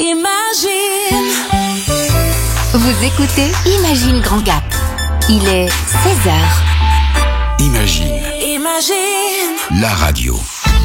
Imagine. Vous écoutez Imagine Grand Gap. Il est 16h. Imagine. La radio.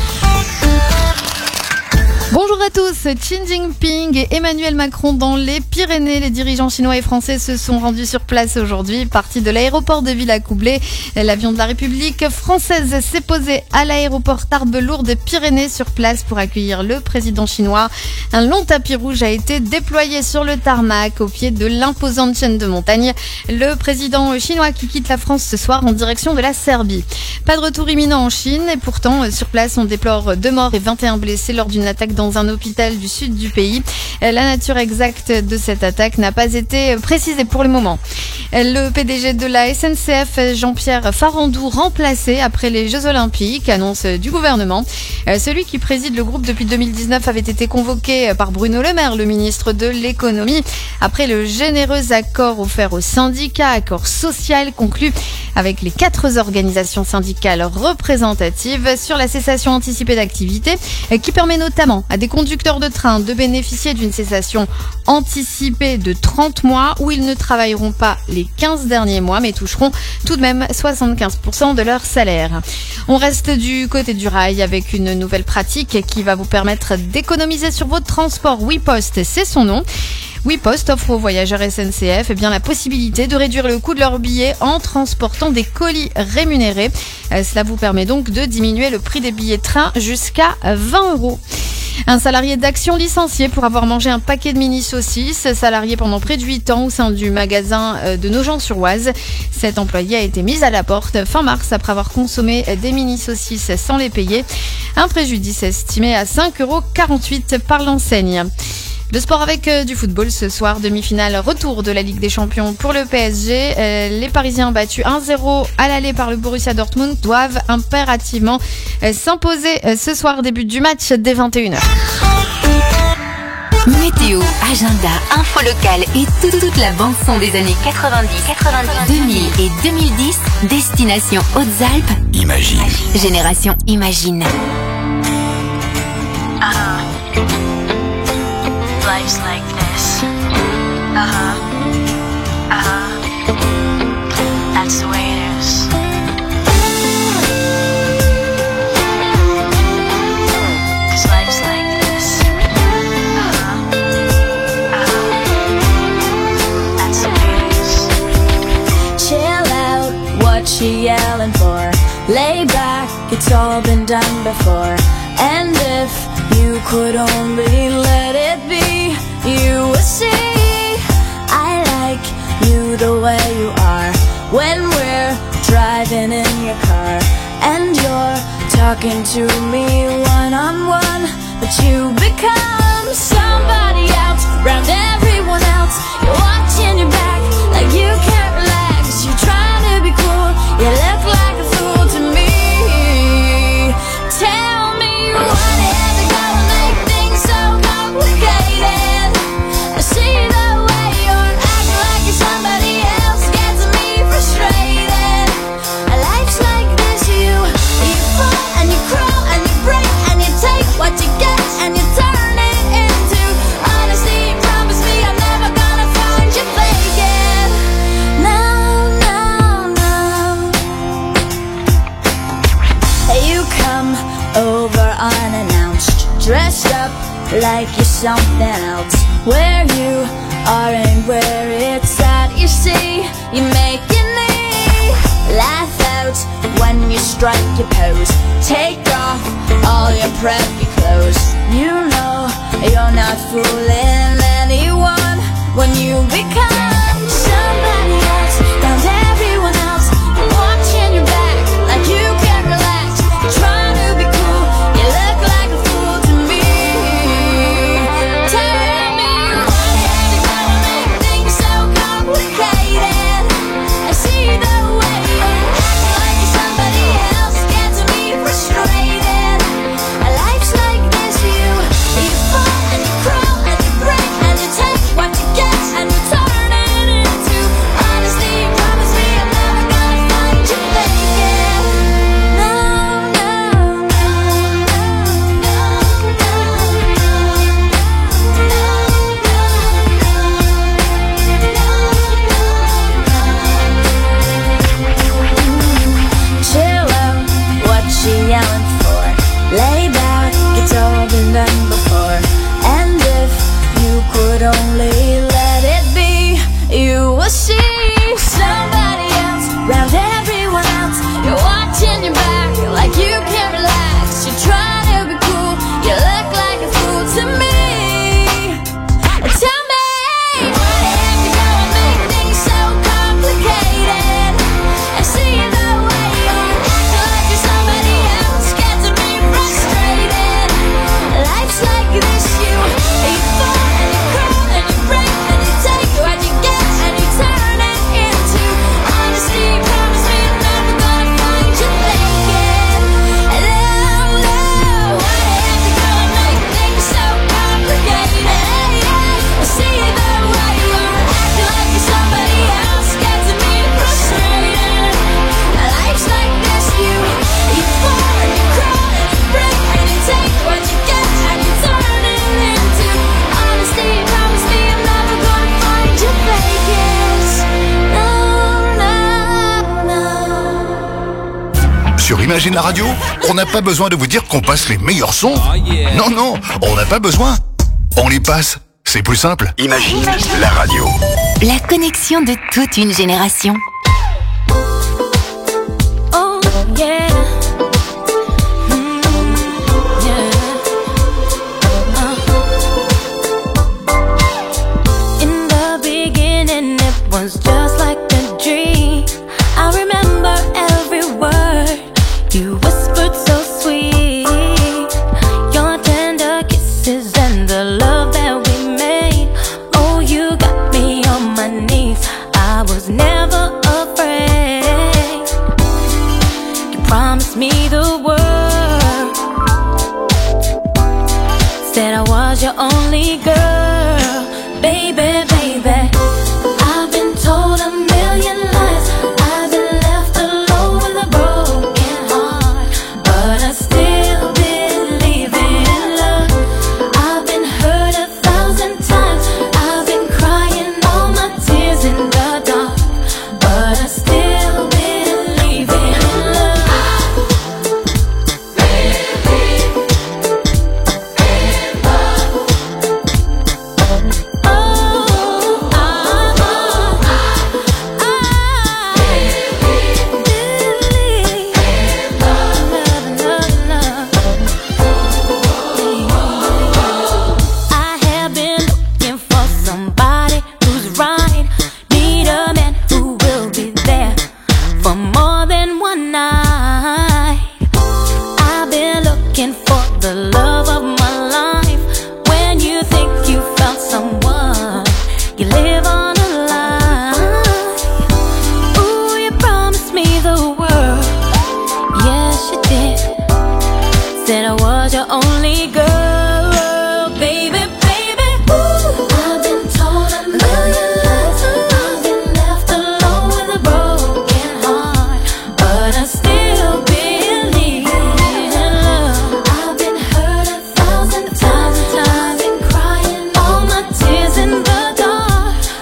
Bonjour à tous, Xi Jinping et Emmanuel Macron dans les Pyrénées. Les dirigeants chinois et français se sont rendus sur place aujourd'hui. Partis de l'aéroport de Villacoublay, l'avion de la République française s'est posé à l'aéroport Tarbes-Lourdes des Pyrénées sur place pour accueillir le président chinois. Un long tapis rouge a été déployé sur le tarmac au pied de l'imposante chaîne de montagnes. Le président chinois qui quitte la France ce soir en direction de la Serbie. Pas de retour imminent en Chine et pourtant sur place on déplore 2 morts et 21 blessés lors d'une attaque dans un hôpital du sud du pays. La nature exacte de cette attaque n'a pas été précisée pour le moment. Le PDG de la SNCF, Jean-Pierre Farandou, remplacé après les Jeux Olympiques, annonce du gouvernement. Celui qui préside le groupe depuis 2019 avait été convoqué par Bruno Le Maire, le ministre de l'économie, après le généreux accord offert aux syndicats, accord social conclu avec les 4 organisations syndicales représentatives sur la cessation anticipée d'activité, qui permet notamment à des conducteurs de train de bénéficier d'une cessation anticipée de 30 mois où ils ne travailleront pas les 15 derniers mois mais toucheront tout de même 75% de leur salaire. On reste du côté du rail avec une nouvelle pratique qui va vous permettre d'économiser sur votre transport. WePost, c'est son nom. WePost offre aux voyageurs SNCF la possibilité de réduire le coût de leur billet en transportant des colis rémunérés. Cela vous permet donc de diminuer le prix des billets de train jusqu'à 20 €. Un salarié d'Action licencié pour avoir mangé un paquet de mini-saucisses, salarié pendant près de 8 ans au sein du magasin de Nogent-sur-Oise. Cet employé a été mis à la porte fin mars après avoir consommé des mini-saucisses sans les payer. Un préjudice estimé à 5,48 € par l'enseigne. Le sport avec du football ce soir, demi-finale retour de la Ligue des Champions pour le PSG. Les Parisiens battus 1-0 à l'aller par le Borussia Dortmund doivent impérativement s'imposer ce soir, début du match dès 21h. Météo, agenda, info locale et toute la bande-son des années 90, 2000 et 2010. Destination Hautes-Alpes. Imagine. Génération Imagine. Life's like this. That's the way it is. Cause life's like this. That's the way it is. Chill out, what you yelling for? Lay back, it's all been done before. And if you could only let it be, you would see I like you the way you are. When we're driving in your car and you're talking to me one-on-one, but you become somebody else around everyone else. You're watching your back like you can't relax. You're trying to be cool, you look like a fool to me. Tell me what is it gonna make things so complicated? I see the way you're acting like you're somebody else, gets me frustrated. Life's like this, you fall and you crawl and you break and you take what you get and you turn it into honesty. Promise me I'm never gonna find you faking. No, no, no. You come over unannounced, dressed up like you're something else. Where you are and where it's at, you see, you're making me laugh out when you strike your pose. Take off all your preppy clothes. You know you're not fooling anyone when you become somebody else around everyone else. You're watching your back like you can't relax. You're trying to be cool, you look like a fool to me. Tell me what is it gonna make things so complicated? I see the way you're acting like you're somebody else, gets me frustrated. Life's like this, you fall and you crawl and you break. Imagine la radio, on n'a pas besoin de vous dire qu'on passe les meilleurs sons. Non, non, on n'a pas besoin. On les passe, c'est plus simple. Imagine la radio. La connexion de toute une génération. Oh yeah. In the beginning it was just like a dream. I remember every word you whispered so sweet. Your tender kisses and the love that we made. Oh, you got me on my knees. I was never afraid. You promised me the world. Said I was your only girl. Baby, baby, I've been told a million lies. I've been left alone with a broken heart, but I still believe in love. I've been hurt 1,000 times. I've been crying all my tears in the dark, but I still believe in love. I have been looking for somebody who's right. Need a man who will be there for more than one night. I've been looking for the love of my life. When you think you found someone, you live on a lie. Ooh, you promised me the world. Yes, you did. Said I was your only girl, baby, baby. Ooh, I've been told a million lies. I've been left alone with a broken heart, but I still believe in love. I've been hurt 1,000 times. I've been crying all my tears in the dark,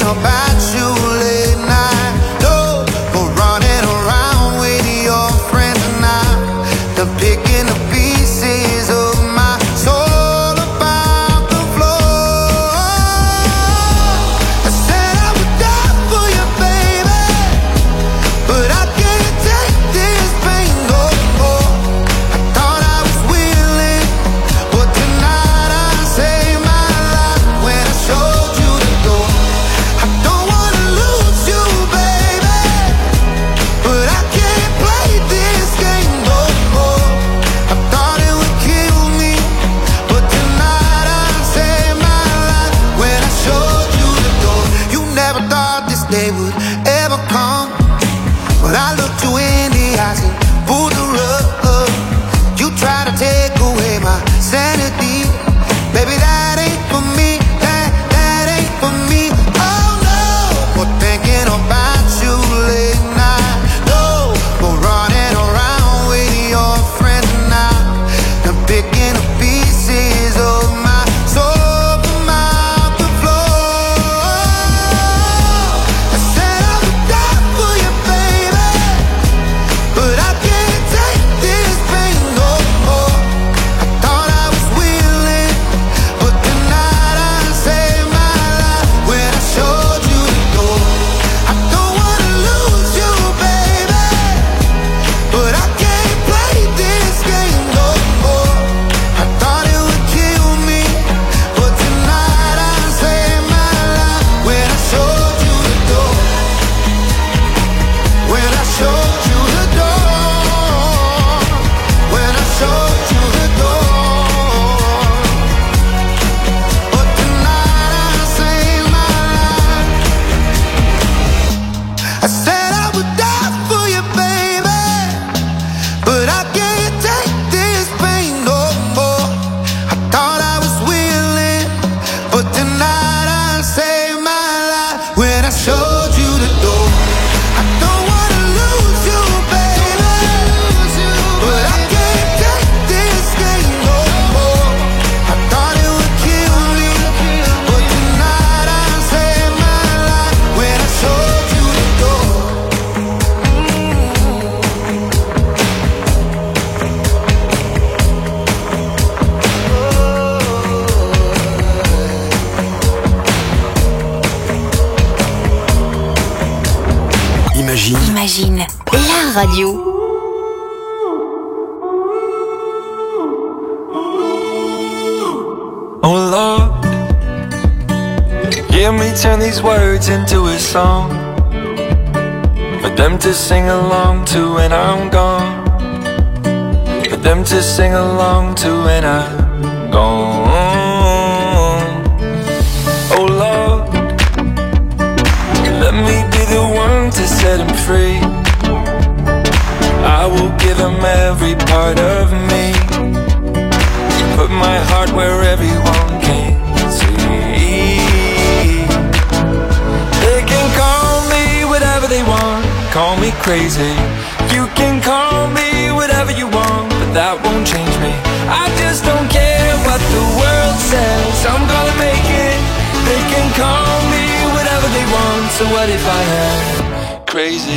about you late night. No, we're running around with your friends and they're picking the pieces of my soul about the floor. I said I would die for you, baby, but I can't take this pain no more. I thought I was willing, but tonight I saved my life when I showed you the door. I don't wanna lose you, baby, but I can't play this game no more. I thought it would kill me, but tonight I saved my life when I showed you the door. You never thought this day would ever come, but I looked you in the eyes and pulled the rug up. You tried to take away my sanity, baby, that ain't for me, that ain't for me. Oh no, we're thinking about you late night. No, we're running around with your friends now. They're picking up pieces of my soul from out the floor. I said I would die for you, baby, but I can't take this pain no more. I thought I was willing, but tonight I saved my life when I showed you the door. I don't wanna lose you, baby, but I can't play this game no more. I thought it would kill me, but tonight I saved my life when I showed you the door. When I showed you the door. When I showed you the door. But tonight I saved my life. I said I would die for you, baby, but I can't take this pain no more. I thought I was willing, but tonight I saved my life when I showed you the door. I don't wanna lose you, baby, but I can't take this game no more. I thought it would kill me, but tonight I saved my life when I showed you the door. Imagine la radio. Oh Lord, hear me turn these words into a song for them to sing along to when I'm gone, for them to sing along to when I'm gone. Oh Lord, let me be the one to set him free. I will give him every part of me, put my heart where everyone can see. They can call me whatever they want, call me crazy. You can call me whatever you want, but that won't change me. I just don't care what the world says, I'm gonna make it. They can call me whatever they want, so what if I am crazy?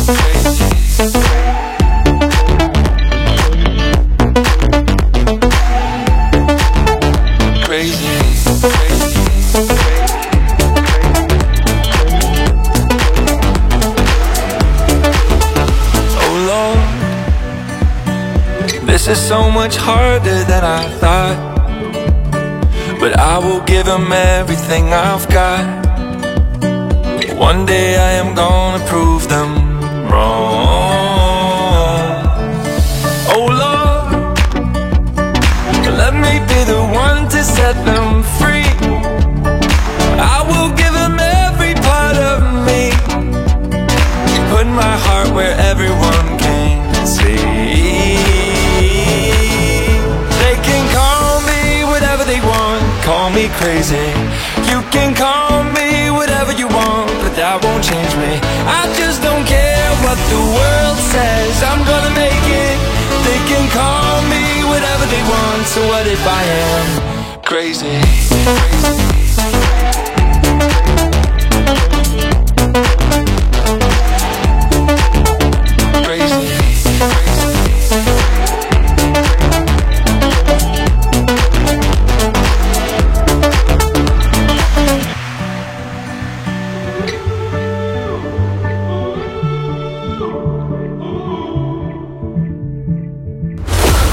Crazy. Oh Lord, this is so much harder than I thought, but I will give him everything I've got. One day I am gonna prove them wrong. Oh Lord, let me be the one to set them free. I will give them every part of me, put my heart where everyone can see. They can call me whatever they want, call me crazy. You can call me whatever you want, but that won't change me. I just don't care what the world says, I'm gonna make it. They can call me whatever they want, so what if I am crazy?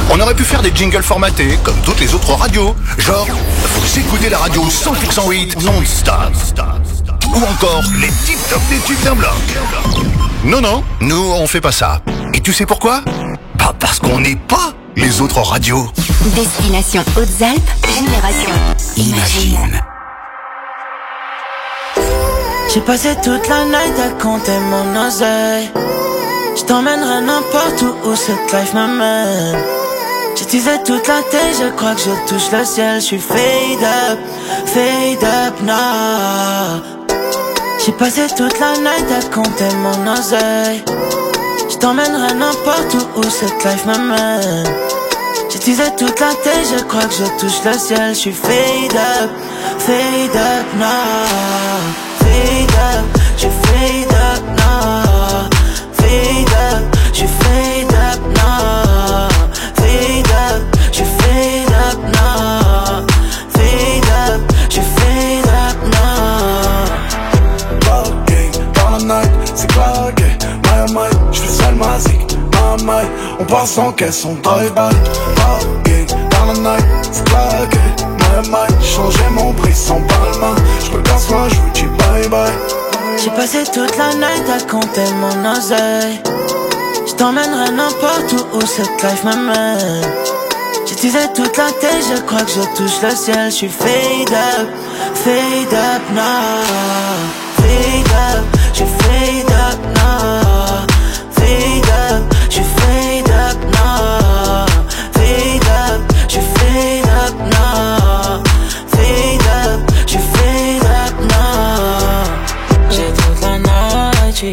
On aurait pu faire des jingles formatés, comme toutes les autres radios. Genre, vous écoutez la radio 100% hit non-stop. Ou encore, les tip-top des tubes d'un bloc. Non, nous, on fait pas ça. Et tu sais pourquoi ? Bah, parce qu'on n'est pas les autres radios. Destination Hautes-Alpes, Génération Imagine. J'ai passé toute la night à compter mon oseille. Je t'emmènerai n'importe où cette life m'amène. J'ai teasé toute la tête, je crois que je touche le ciel. Je suis fade up now. J'ai passé toute la night à compter mon oseille. Je t'emmènerai n'importe où cette life m'amène. J'ai teasé toute la tête, je crois que je touche le ciel. Je suis fade up now. Fade up, je fade up now. Fade up, je fade up now. Fade up, je fade up now. Fade up, je fade up now. Parking, dans la night, c'est claqué. My, j'suis seul magique. My, on part sans caisse, on drive by. Parking, dans la night, c'est claqué. My, changer mon prix sans palma. J'me casse moi, j'vous dis bye bye. J'ai passé toute la night à compter mon oseille. Je t'emmènerai n'importe où cette life m'amène. J'ai teasé toute la tête, je crois que je touche le ciel. Je suis fade up now. Fade up, je fade up now. Fade up, je fade up now. Fade up, je fade up now. Fade up, je fade up now. J'ai toute la night, j'ai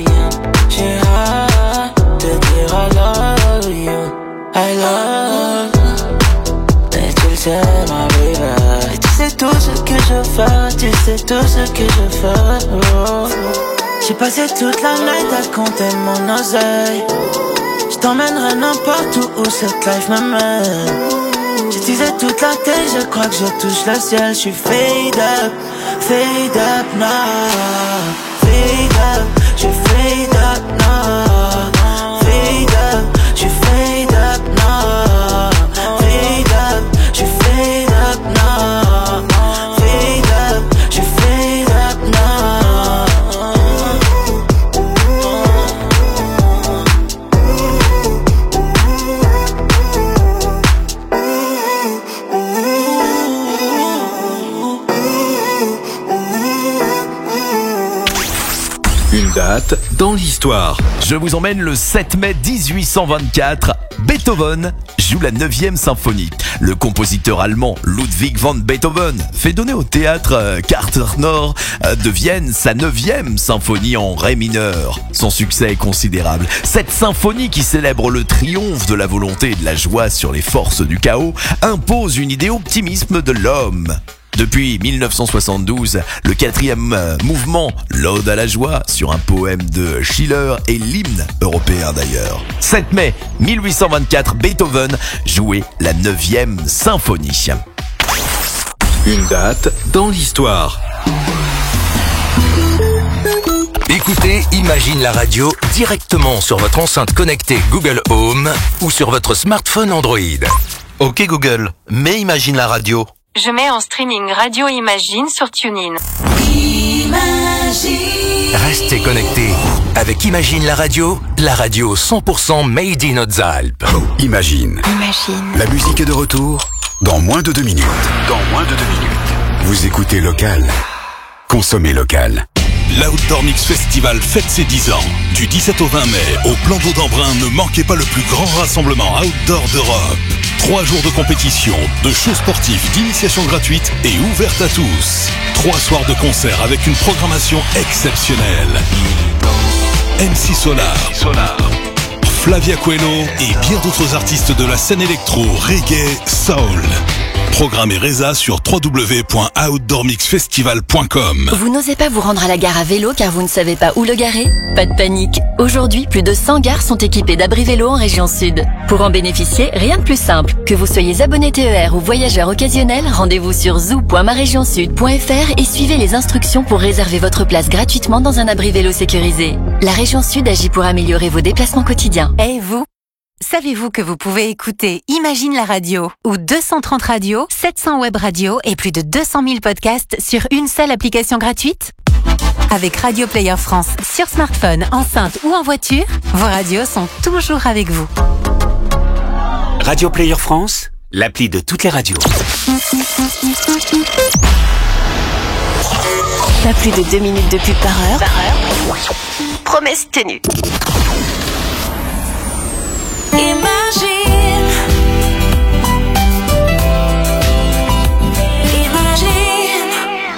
hâte de dire I love you, I love you. Et tu le sais ma baby. Et tu sais tout ce que je fais, tu sais tout ce que je fais, oh. J'ai passé toute la night à compter mon oseille. Je t'emmènerai n'importe où cette life m'amène. J'ai teasé toute la tête, je crois que je touche le ciel. Je suis fade up now. Fade up, je fade up now. Fade up, je fade up now. Fade up, je fade up now. Fade up, je fade up now. Une date dans l'histoire. Je vous emmène le 7 mai 1824. Beethoven joue la 9e symphonie. Le compositeur allemand Ludwig van Beethoven fait donner au théâtre Karl-Nord de Vienne sa 9e symphonie en ré mineur. Son succès est considérable. Cette symphonie qui célèbre le triomphe de la volonté et de la joie sur les forces du chaos impose une idée optimisme de l'homme. Depuis 1972, le 4e mouvement, l'Ode à la joie, sur un poème de Schiller et l'hymne européen d'ailleurs. 7 mai 1824, Beethoven jouait la 9e symphonie. Une date dans l'histoire. Écoutez Imagine la radio directement sur votre enceinte connectée Google Home ou sur votre smartphone Android. Ok Google, mets Imagine la radio. Je mets en streaming Radio Imagine sur TuneIn. Imagine. Restez connectés. Avec Imagine la radio 100% made in Hautes-Alpes. Imagine. La musique est de retour dans moins de 2 minutes. Vous écoutez local. Consommez local. L'Outdoor Mix Festival fête ses 10 ans. Du 17 au 20 mai, au plan d'eau d'Embrun, ne manquez pas le plus grand rassemblement outdoor d'Europe. 3 jours de compétition, de shows sportifs, d'initiation gratuite et ouverte à tous. 3 soirs de concert avec une programmation exceptionnelle. MC Solar, Flavia Coelho et bien d'autres artistes de la scène électro, reggae, soul. Programme et résa sur www.outdoormixfestival.com. Vous n'osez pas vous rendre à la gare à vélo car vous ne savez pas où le garer? Pas de panique. Aujourd'hui, plus de 100 gares sont équipées d'abris vélo en région sud. Pour en bénéficier, rien de plus simple. Que vous soyez abonné TER ou voyageur occasionnel, rendez-vous sur zoo.maregionsud.fr et suivez les instructions pour réserver votre place gratuitement dans un abri vélo sécurisé. La région sud agit pour améliorer vos déplacements quotidiens. Et vous ? Savez-vous que vous pouvez écouter Imagine la radio ou 230 radios, 700 web radios et plus de 200 000 podcasts sur une seule application gratuite ? Avec Radio Player France sur smartphone, enceinte ou en voiture, vos radios sont toujours avec vous. Radio Player France, l'appli de toutes les radios. Pas plus de 2 minutes de pub par heure. Promesse tenue. Imagine, imagine.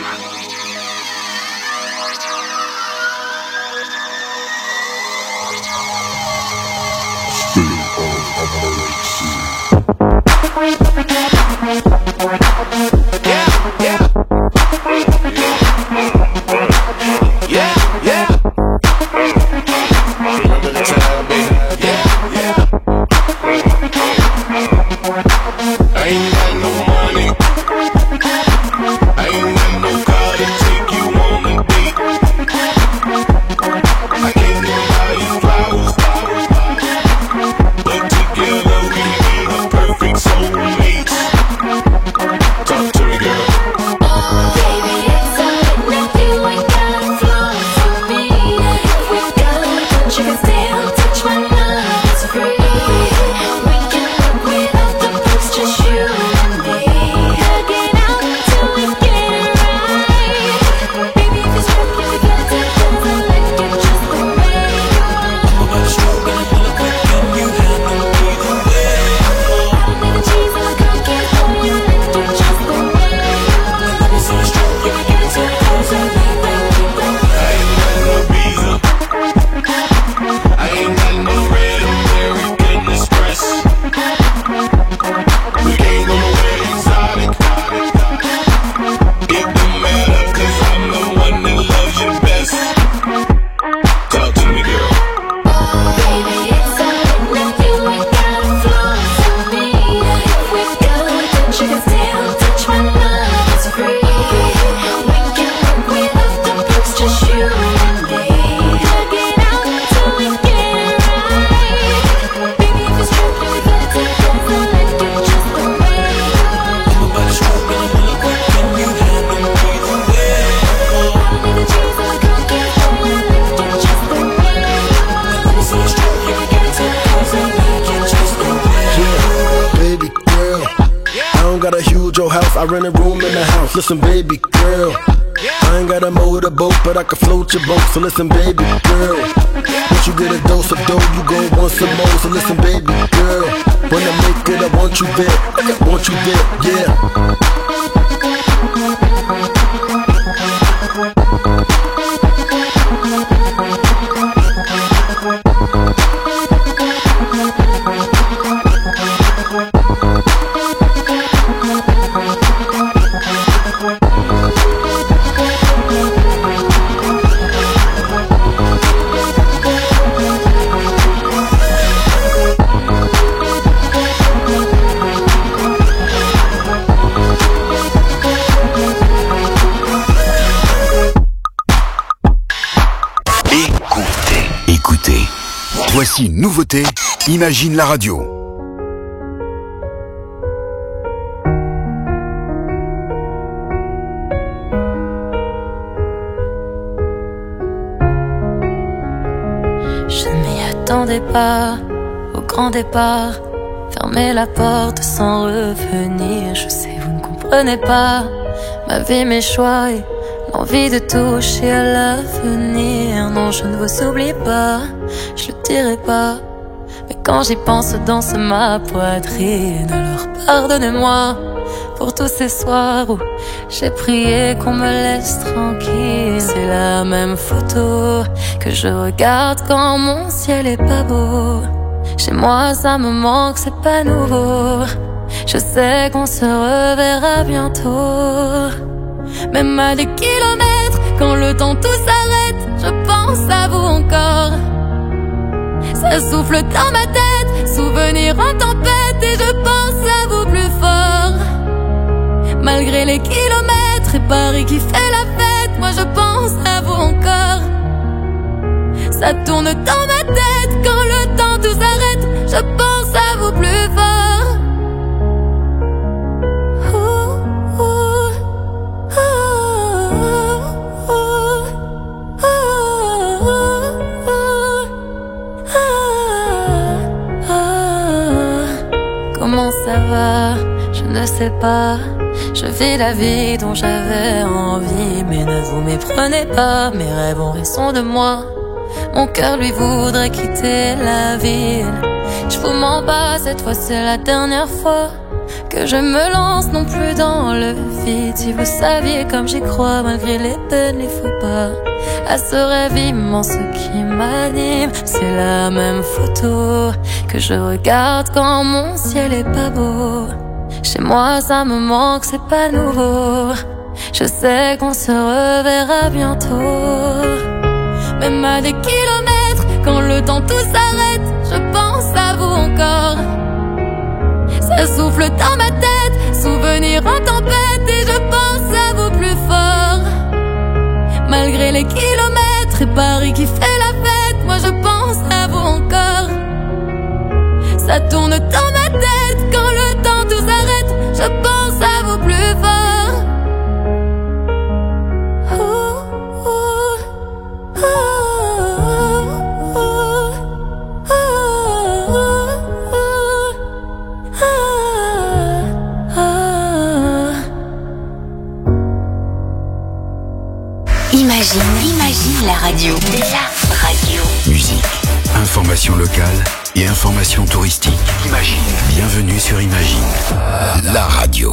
I rent a room in the house. Listen, baby girl, I ain't got a motorboat, but I can float your boat. So listen, baby girl, once you get a dose of dough, you gon' want some more. So listen, baby girl, when I make it, I want you there. I want you there, yeah. Voici une nouveauté, Imagine la radio. Je ne m'y attendais pas au grand départ. Fermer la porte sans revenir. Je sais, vous ne comprenez pas ma vie, mes choix et l'envie de toucher à l'avenir. Non, je ne vous oublie pas, je le dirai pas. Mais quand j'y pense, danse ma poitrine. Alors pardonnez-moi pour tous ces soirs où j'ai prié qu'on me laisse tranquille. C'est la même photo que je regarde quand mon ciel est pas beau. Chez moi ça me manque, c'est pas nouveau. Je sais qu'on se reverra bientôt. Même à des kilomètres, quand le temps tout s'arrête, je pense à vous encore. Ça souffle dans ma tête, souvenir en tempête, et je pense à vous plus fort. Malgré les kilomètres et Paris qui fait la fête, moi je pense à vous encore. Ça tourne dans ma tête, quand le temps tout s'arrête, je pense ça va, je ne sais pas. Je vis la vie dont j'avais envie, mais ne vous méprenez pas, mes rêves ont raison de moi. Mon cœur lui voudrait quitter la ville. Je vous mens pas, cette fois c'est la dernière fois que je me lance non plus dans le vide. Si vous saviez comme j'y crois, malgré les peines, les faux pas, à ce rêve immense qui m'anime. C'est la même photo que je regarde quand mon ciel est pas beau. Chez moi ça me manque, c'est pas nouveau. Je sais qu'on se reverra bientôt. Même à des kilomètres, quand le temps tout s'arrête, je pense à vous encore. Ça souffle dans ma tête, souvenir en tempête, et je pense à vous plus fort. Malgré les kilomètres et Paris qui fait la fête, moi je pense à vous encore. Ça tourne dans ma tête, quand le temps tout s'arrête, je pense à vous plus fort. Imagine la radio. La radio. Musique, information locale et information touristique. Imagine. Bienvenue sur Imagine, la radio.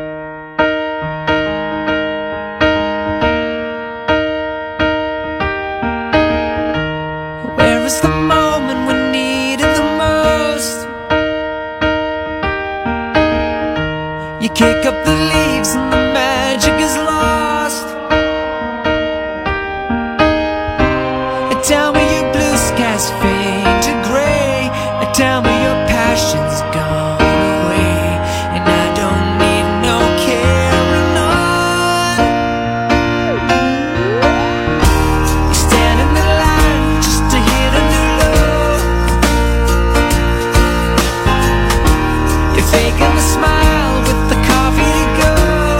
Where is the moment we needed the most? You kick up the leaves and the magic is lost. Tell me your blue skies fade to gray, and tell me your passion's gone away, and I don't need no carrying on. You stand in the line just to hit a new low. You're faking the smile with the coffee to go.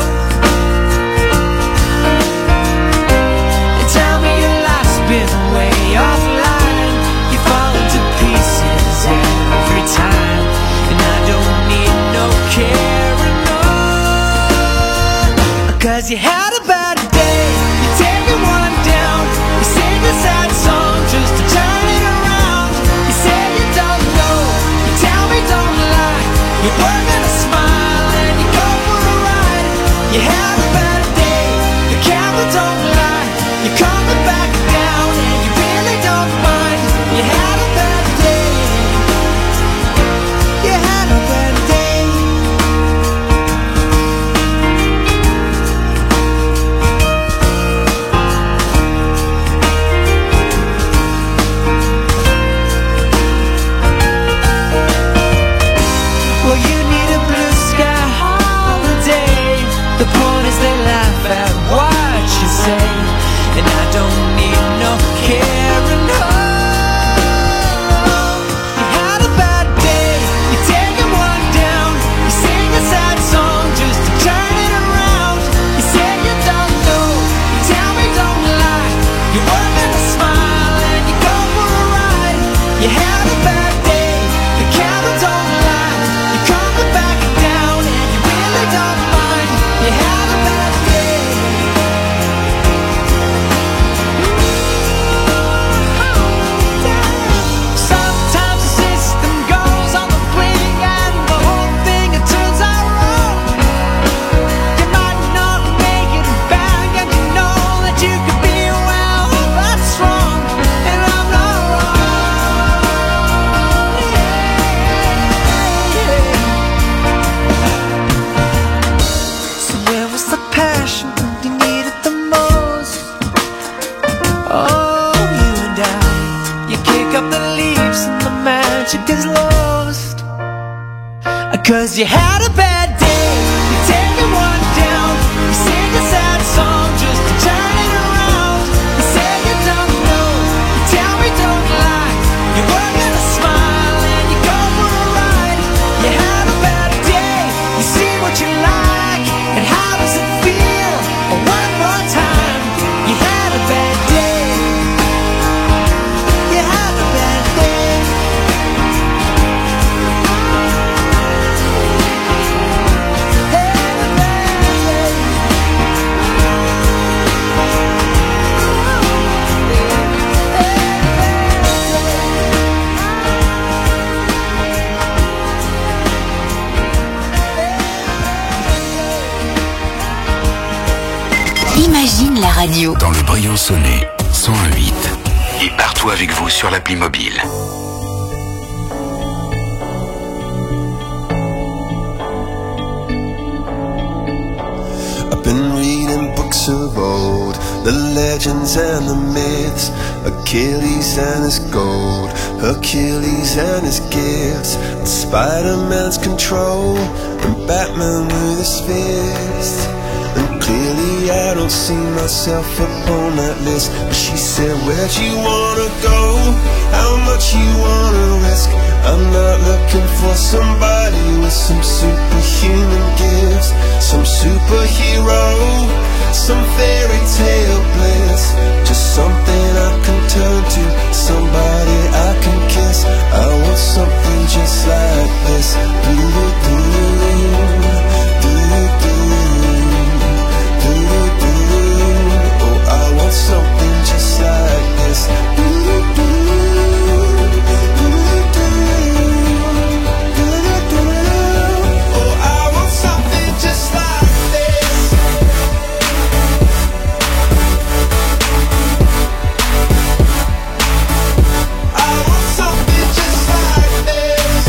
And tell me your life's been way offline, you fall into pieces every time, and I don't need no carrying on. Cause you had a bad day, you take one down, you sing a sad song just to turn it around. You say you don't know, you tell me don't lie, you're working a smile and you go for a ride. You had a bad day, the camera don't lie, you're coming back down and you really don't mind. You had a bad day, you had a bad day. Well, you need a blue sky holiday. The point is they laugh at what you say, and I don't need no carrying on. You had a bad day, you're taking one down, you sing a sad song just to turn it around. You say you don't know, you tell me don't lie, you're working a smile and you go for a ride. You had a bad day, the camera don't lie, you're coming back down and you really don't mind. You had a bad day. Sometimes the system goes on the blink and the whole thing it turns out wrong. You might not make it back and you know that you could be well, that's wrong, and I'm not wrong. So where was the passion when you needed the most? Oh, you and I, you kick up the leaves and the magic is lost. Cause you had a bad day, you're taking one down, you sing a sad song just to turn it around. You say you don't know, you tell me don't lie, you're working a smile and you go for a ride. You had a bad day, you see what you like, and how does it feel? One more time, you had a bad day, you had a bad day. radio. Dans le Briançonnais, 101.8. Et partout avec vous sur l'appli mobile. I've been reading books of old, the legends and the myths, Achilles and his gold, Hercules and his gifts, and Spider-Man's control, and Batman with his fist. And clearly I don't see myself upon that list. But she said, where'd you wanna go? How much you wanna risk? I'm not looking for somebody with some superhuman gifts, some superhero, some fairy tale bliss. Just something I can turn to, somebody I can kiss. I want something just like this. Something just like this. Oh, I want something just like this. I want something just like this.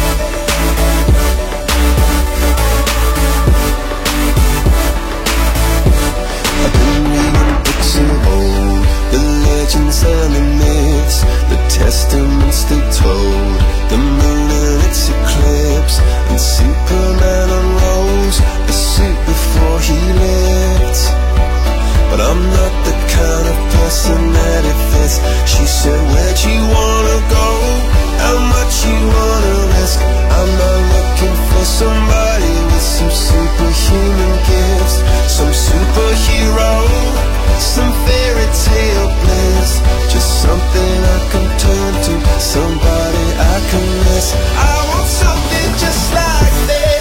I've been reading books of old, the legends and the myths, the testaments they told, the moon and its eclipse, and Superman unrolls the suit before he lived. But I'm not the kind of person that it fits. She said, where'd you wanna go? How much you wanna risk? I'm not looking for somebody with some superhuman gifts, some superhero, some fairy tale bliss. Just something I can turn to, somebody I can miss. I want something just like this.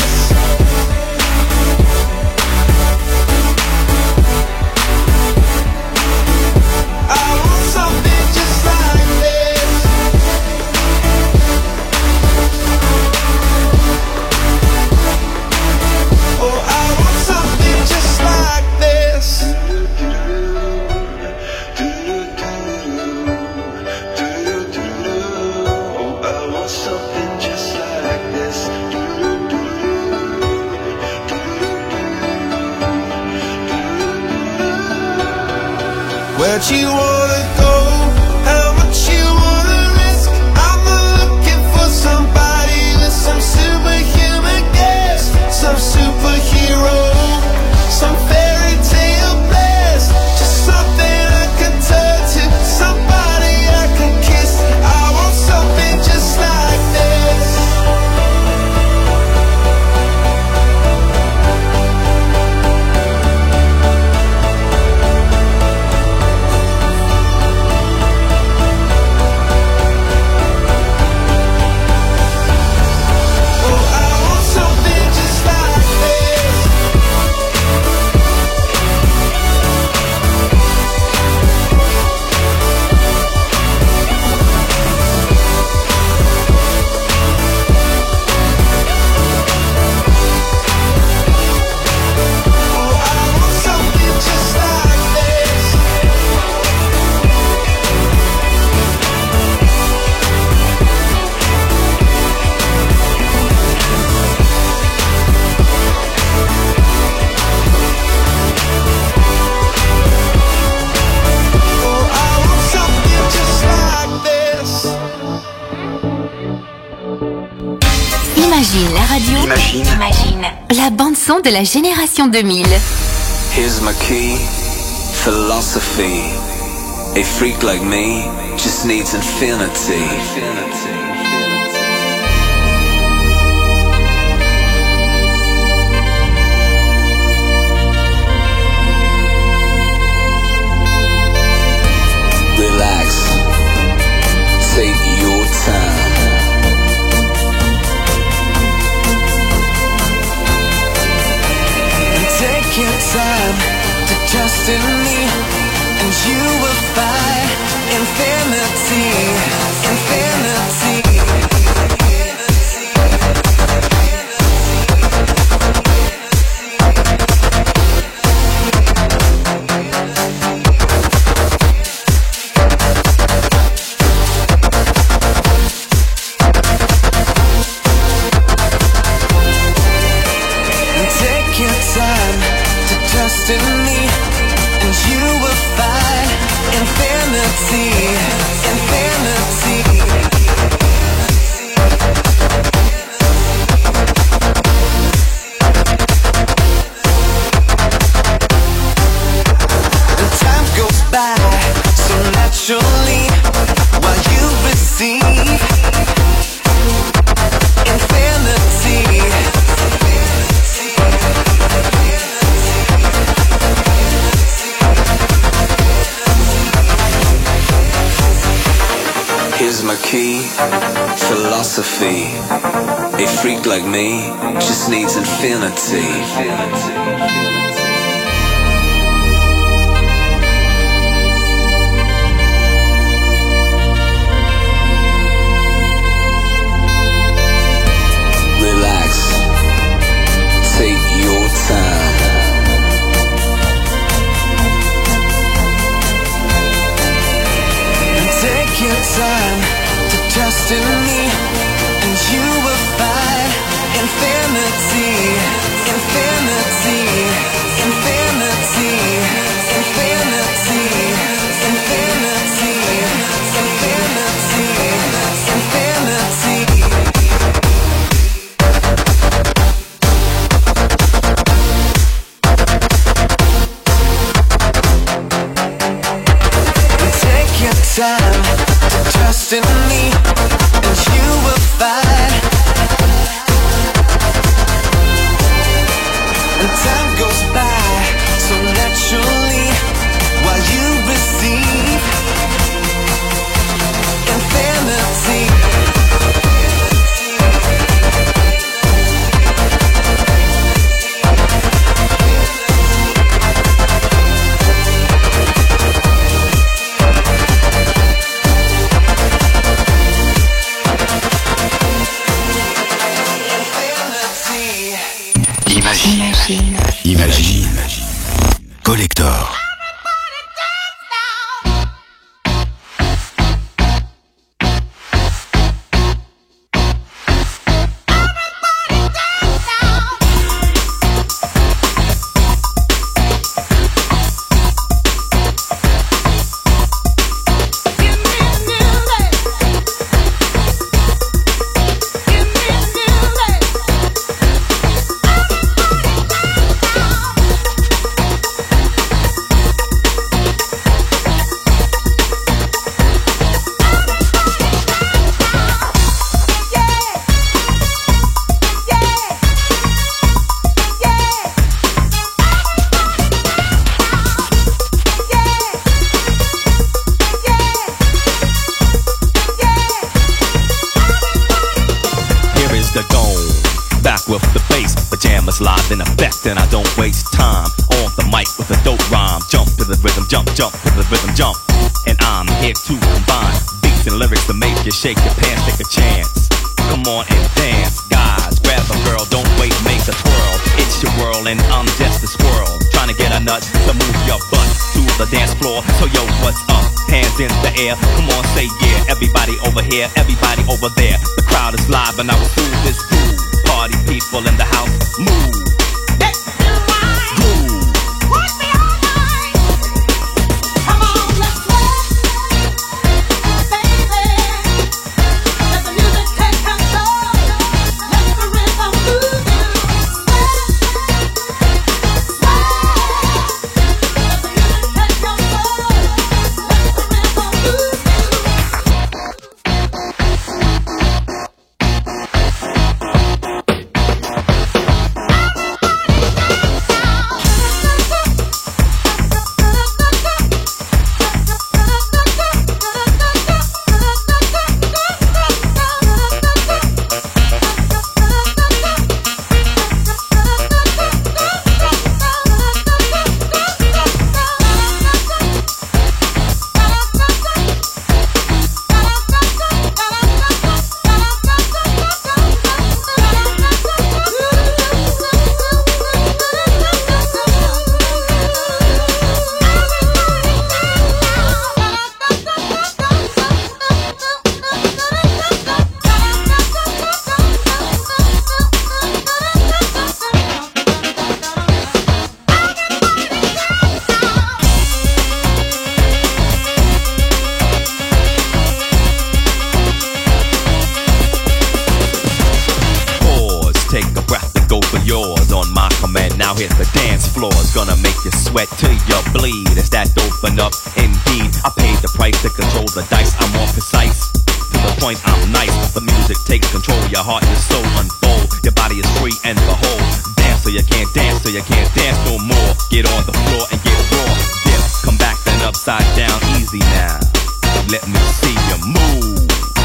I want something just like this. Oh, I want something just like this. Oh, I want something just like this. Where'd you wanna go? How much you wanna risk? I'm not looking for somebody with some superhuman gifts, some superhero, some fairy tale bliss. Just something I can turn to, somebody I can kiss. I want something just like this. Imagine la radio. Imagine la bande son de la génération 2000. Here's my key, philosophy. A freak like me just needs infinity. Relax, take your time. Take your time to trust in me, and you will find infinity, infinity. while you receive infinity. Here's my key, philosophy. A freak like me just needs infinity. Relax, take your time. And take your time to trust in me, and you will find infinity, infinity, infinity, infinity, infinity, infinity, take your time to trust in me, and you will find. And time goes by so naturally while you receive infinity. Imagine. Collector. Live in effect and I don't waste time on the mic with a dope rhyme. Jump to the rhythm, jump to the rhythm, jump. And I'm here to combine beats and lyrics to make you shake your pants, take a chance. Come on and dance, guys, grab a girl, don't wait, make a twirl. It's your world and I'm just a squirrel, trying to get a nut to move your butt to the dance floor. So yo, what's up? Hands in the air, come on, say yeah. Everybody over here, everybody over there. The crowd is live and I will do this too. Party people in the house, move. Now hit the dance floor, it's gonna make you sweat till you bleed. Is that open up? Indeed, I paid the price. right to control the dice. I'm more precise, to the point I'm nice. The music takes control, your heart and soul unfold. Your body is free and behold. Dance till you can't dance, till you can't dance no more. Get on the floor and get raw. Dip, come back then upside down, easy now. Let me see you move.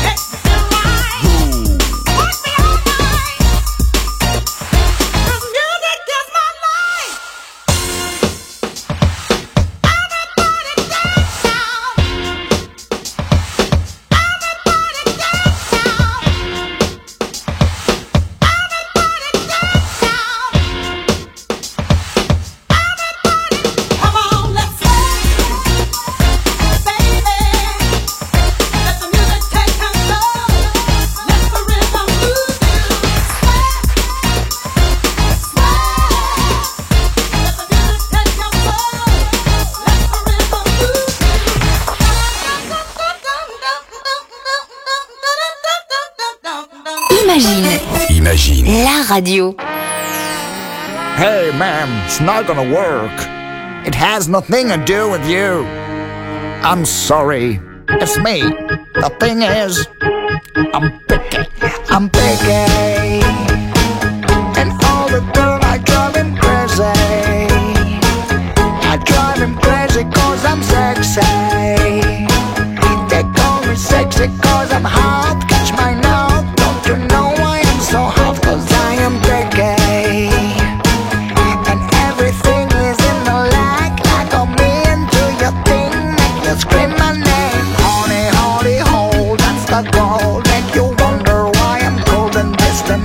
Imagine. La radio. Hey, ma'am, it's not gonna work. It has nothing to do with you. I'm sorry. It's me. The thing is, I'm picky. I'm picky. And all the girls, I drive him crazy. I drive him crazy cause I'm sexy. They call me sexy cause I'm hot. Catch my note. Don't you know I am so hot cause I am picky. And everything is in the lag. I got me into your thing. Make you scream my name. Honey, honey, hold. That's the goal. Make you wonder why I'm cold and distant.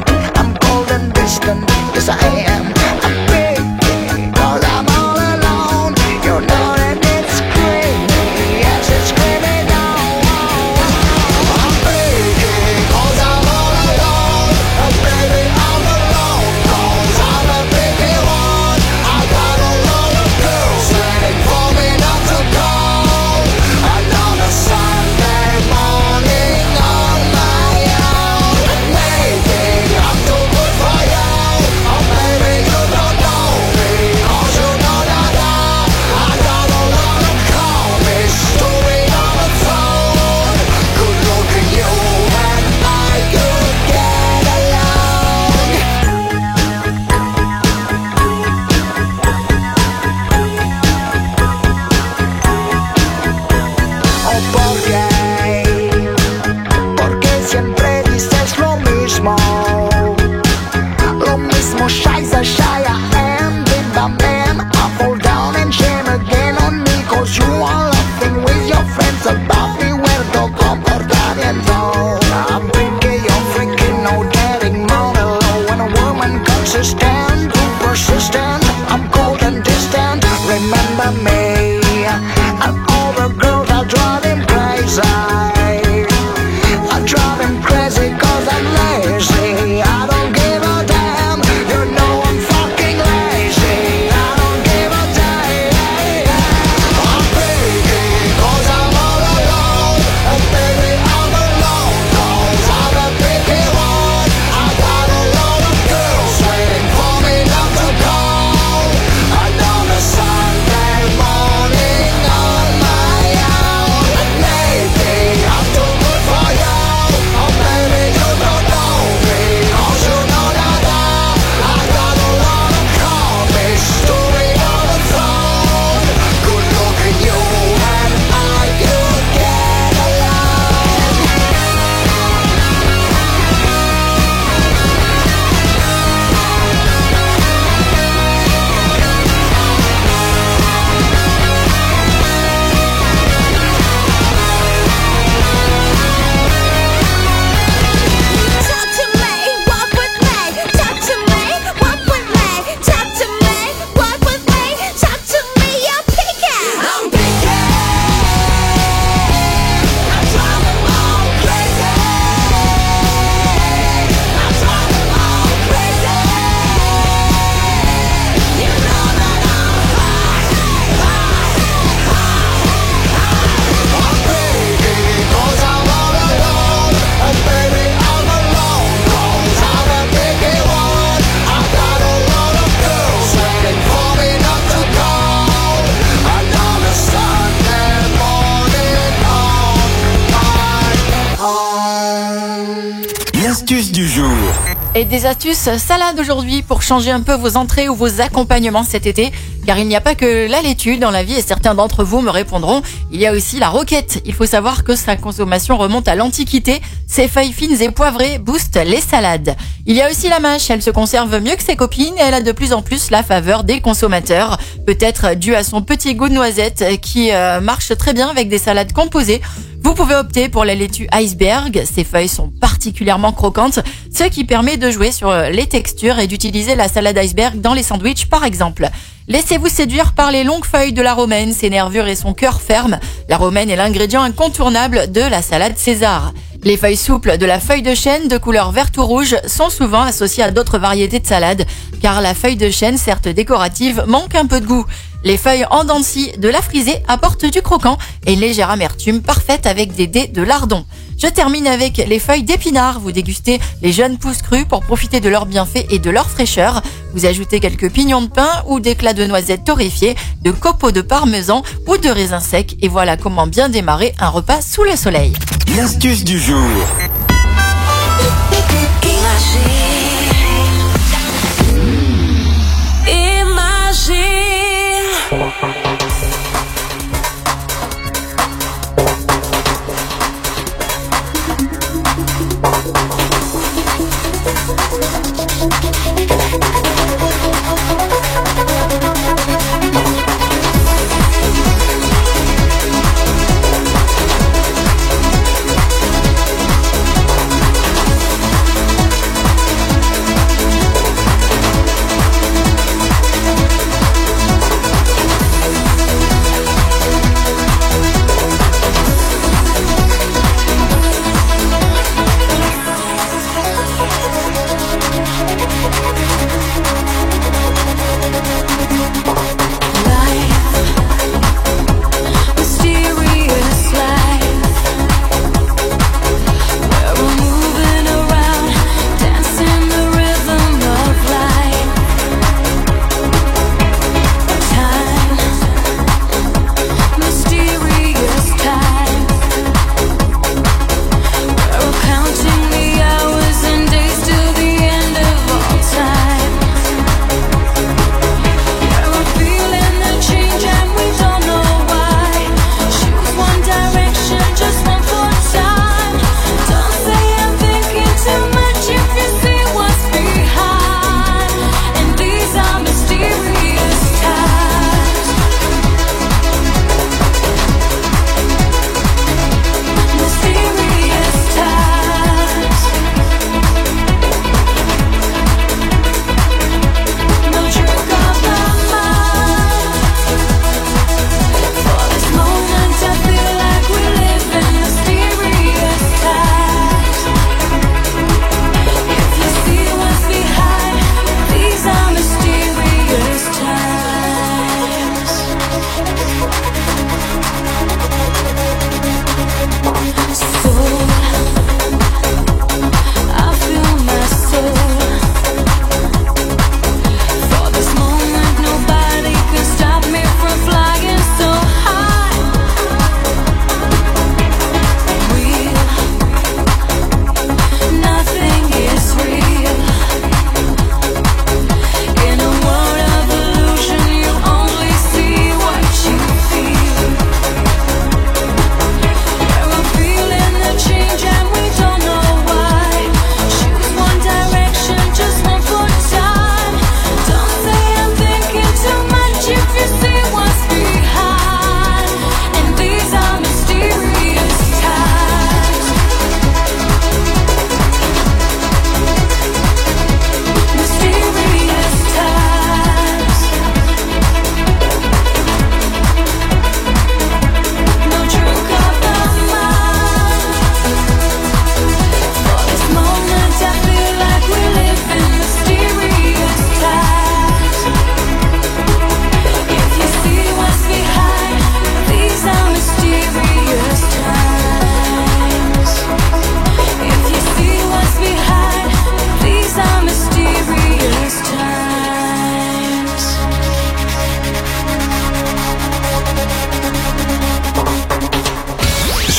L'astuce du jour. Et des astuces salades aujourd'hui pour changer un peu vos entrées ou vos accompagnements cet été. Car il n'y a pas que la laitue dans la vie et certains d'entre vous me répondront, il y a aussi la roquette. Il faut savoir que sa consommation remonte à l'Antiquité. Ses feuilles fines et poivrées boostent les salades. Il y a aussi la mâche, elle se conserve mieux que ses copines et elle a de plus en plus la faveur des consommateurs. Peut-être dû à son petit goût de noisette qui marche très bien avec des salades composées. Vous pouvez opter pour la laitue iceberg, ses feuilles sont particulièrement croquantes, ce qui permet de jouer sur les textures et d'utiliser la salade iceberg dans les sandwichs par exemple. Laissez-vous séduire par les longues feuilles de la romaine, ses nervures et son cœur ferme. La romaine est l'ingrédient incontournable de la salade César. Les feuilles souples de la feuille de chêne de couleur verte ou rouge sont souvent associées à d'autres variétés de salade, car la feuille de chêne, certes décorative, manque un peu de goût. Les feuilles en dents de scie de la frisée apportent du croquant et une légère amertume parfaite avec des dés de lardon. Je termine avec les feuilles d'épinards. Vous dégustez les jeunes pousses crues pour profiter de leurs bienfaits et de leur fraîcheur. Vous ajoutez quelques pignons de pain ou d'éclats de noisettes torréfiés, de copeaux de parmesan ou de raisins secs. Et voilà comment bien démarrer un repas sous le soleil. L'astuce du jour.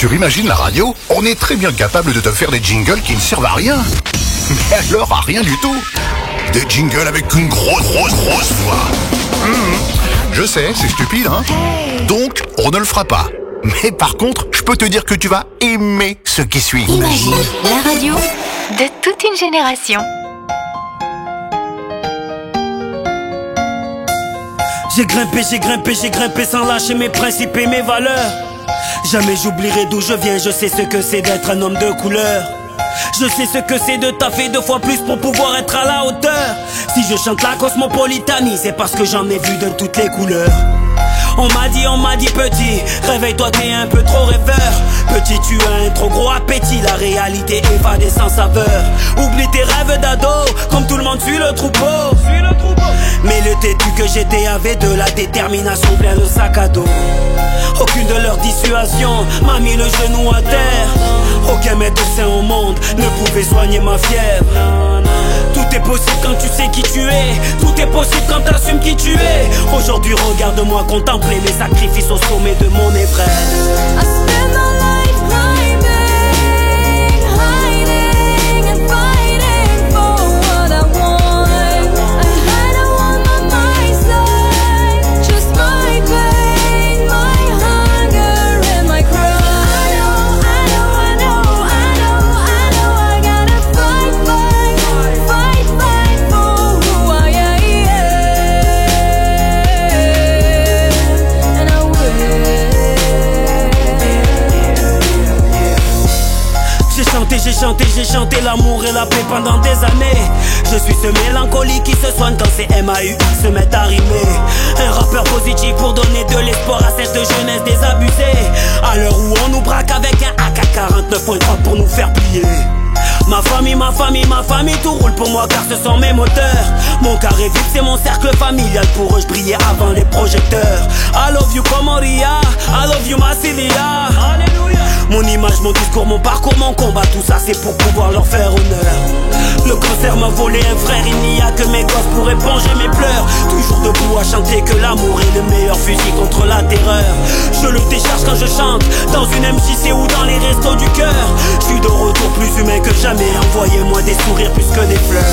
Sur Imagine la radio, on est très bien capable de te faire des jingles qui ne servent à rien. Mais alors à rien du tout. Des jingles avec une grosse voix. Je sais, c'est stupide, hein. Donc, on ne le fera pas. Mais par contre, je peux te dire que tu vas aimer ce qui suit. Imagine la radio de toute une génération. J'ai grimpé sans lâcher mes principes et mes valeurs. Jamais j'oublierai d'où je viens, je sais ce que c'est d'être un homme de couleur. Je sais ce que c'est de taffer 2 fois plus pour pouvoir être à la hauteur. Si je chante la cosmopolitanie, c'est parce que j'en ai vu de toutes les couleurs. On m'a dit petit, réveille-toi t'es un peu trop rêveur. Petit tu as un trop gros appétit, la réalité évadée sans saveur. Oublie tes rêves d'ado, comme tout le monde suit le troupeau. Mais le têtu que j'étais avait de la détermination plein de sac à dos. Aucune de leurs dissuasions m'a mis le genou à terre. Aucun médecin au monde ne pouvait soigner ma fièvre. Tout est possible quand tu sais qui tu es. Tout est possible quand t'assumes qui tu es. Aujourd'hui regarde-moi contempler mes sacrifices au sommet de mon Everest. J'ai chanté l'amour et la paix pendant des années. Je suis ce mélancolique qui se soigne quand ces MAU se mettent à rimer. Un rappeur positif pour donner de l'espoir à cette jeunesse désabusée. À l'heure où on nous braque avec un AK-49.3 pour nous faire plier. Ma famille, tout roule pour moi car ce sont mes moteurs. Mon carré vide c'est mon cercle familial, pour eux je brillais avant les projecteurs. I love you Comoria, I love you Massilia. Alléluia. Mon image, mon discours, mon parcours, mon combat, tout ça c'est pour pouvoir leur faire honneur. Le cancer m'a volé un frère, il n'y a que mes gosses pour éponger mes pleurs. Toujours debout à chanter que l'amour est le meilleur fusil contre la terreur. Je le décharge quand je chante, dans une MJC ou dans les restos du cœur. Je suis de retour plus humain que jamais, envoyez-moi des sourires plus que des fleurs.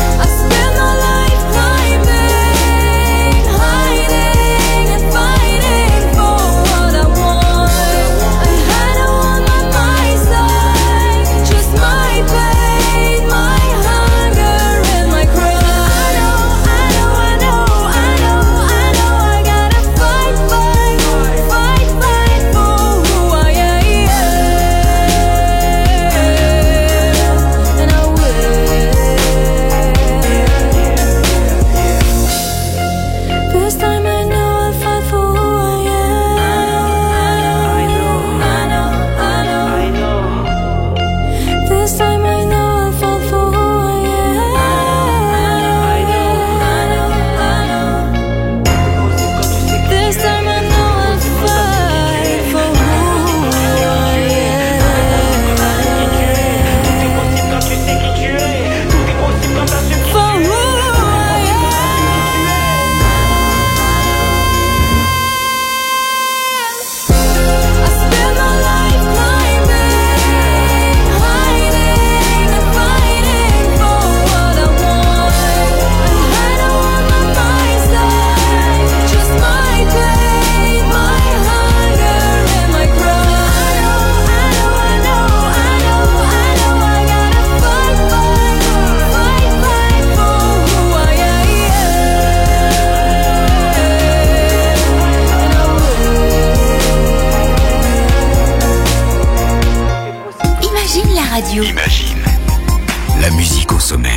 Imagine la musique au sommet.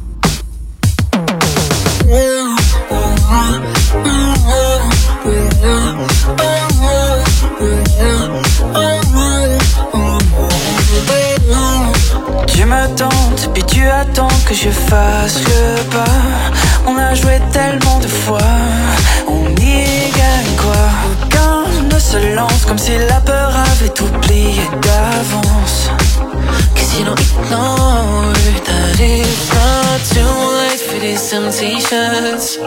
Tu me tentes et tu attends que je fasse le pas. On a joué tellement de fois, on y gagne quoi? Aucun ne se lance comme si la peur avait oublié d'avance. Cause you don't ignore that it's not too late for for these temptations.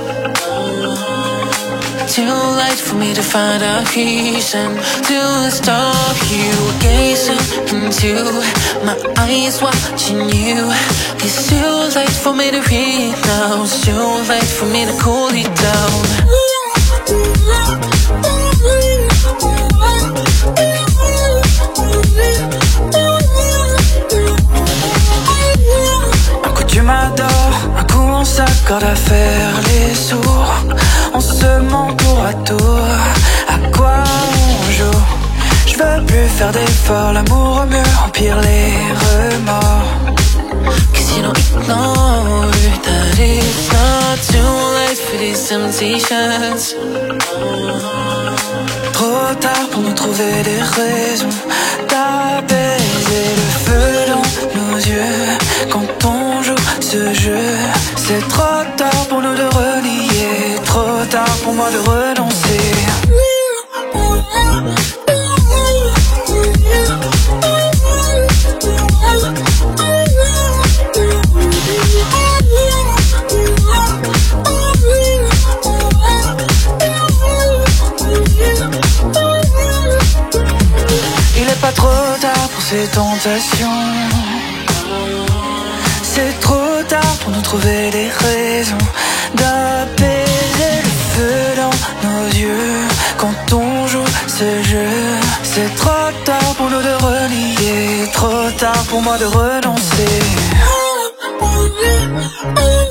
Too late for me to find a reason to stop you. Gazing into my eyes, watching you. It's too late for me to read now. It's too late for me to cool it down. Un coup tu m'adores, un coup on s'accorde à faire les sourds. On se ment tour à tour, à quoi on joue? Je veux plus faire d'efforts, l'amour au mieux empire les remords. Cause you don't ignore that it's not too late for these temptations. Trop tard pour nous trouver des raisons d'apaiser le feu dans nos yeux. Quand on joue ce jeu, c'est trop tard pour nous de relier. Trop tard pour moi de renoncer. Il est pas trop tard pour ces tentations. C'est trop tard pour nous trouver des raisons d'apaiser le feu dans nos yeux. Quand on joue ce jeu, c'est trop tard pour nous de relier. Trop tard pour moi de renoncer.